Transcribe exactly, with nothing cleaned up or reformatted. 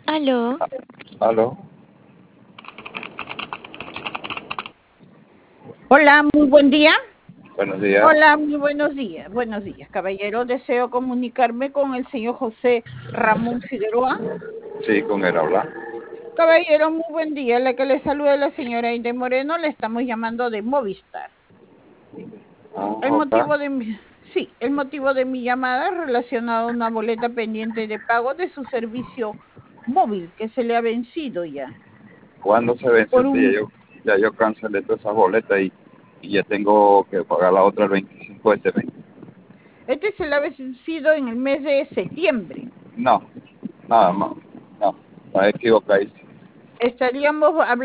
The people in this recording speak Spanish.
Aló. ¿Aló? Hola, muy buen día. Buenos días. Hola, muy buenos días. Buenos días, caballero. Deseo comunicarme con el señor José Ramón Figueroa. Sí, con él habla. Caballero, muy buen día. La que le saluda la señora Inde Moreno, le estamos llamando de Movistar. Ah, El ok. motivo de mi, sí, el motivo de mi llamada es relacionado a una boleta pendiente de pago de su servicio móvil que se le ha vencido ya. ¿Cuándo se vence? Por Sí, ya un, yo, ya yo cancelé todas esas boletas y, y ya tengo que pagar la otra el veinticinco de este mes. este se le ha vencido en el mes de septiembre. No, nada más. No, está equivocadísimo. Estaríamos hablando